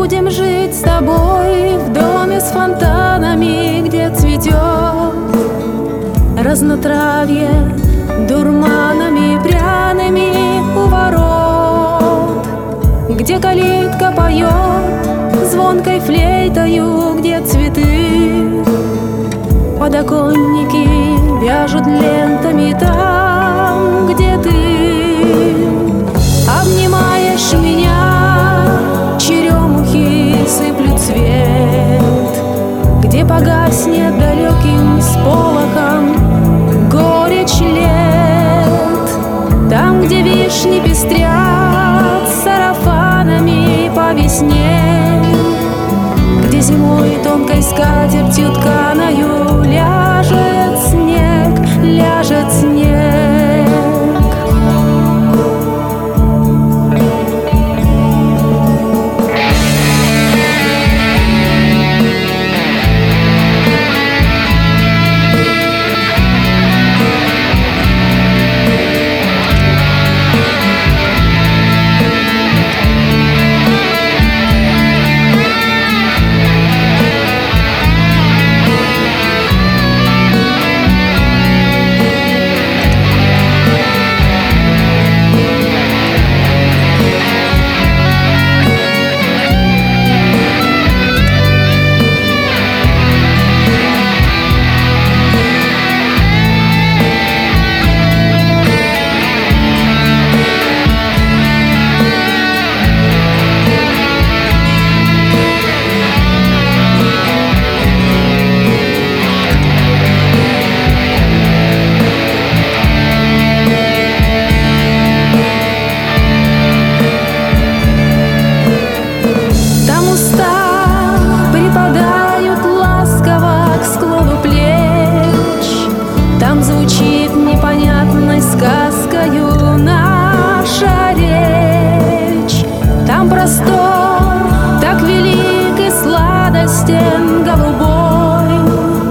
Будем жить с тобой в доме с фонтанами, где цветет разнотравье дурманами пряными у ворот, где калитка поет звонкой флейтою, где цветы подоконники вяжут лентами там, где ты обнимаешь меня, черемухи сыплют цвет, где погаснет далеким сполохом горечь лет, там, где вишни пестрят сарафанами по весне, где зимой тонкой скатертью тканою ляжет снег, ляжет снег. Звучит непонятной сказкою наша речь. Там простор так велик и сладостен голубой.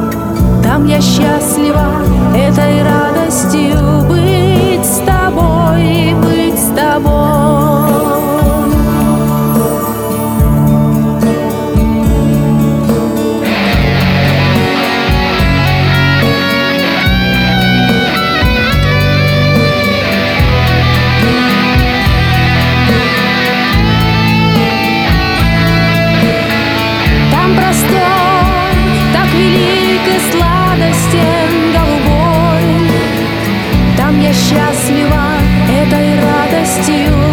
Там я счастлива этой радостью быть с тобой, быть с тобой. Счастлива этой радостью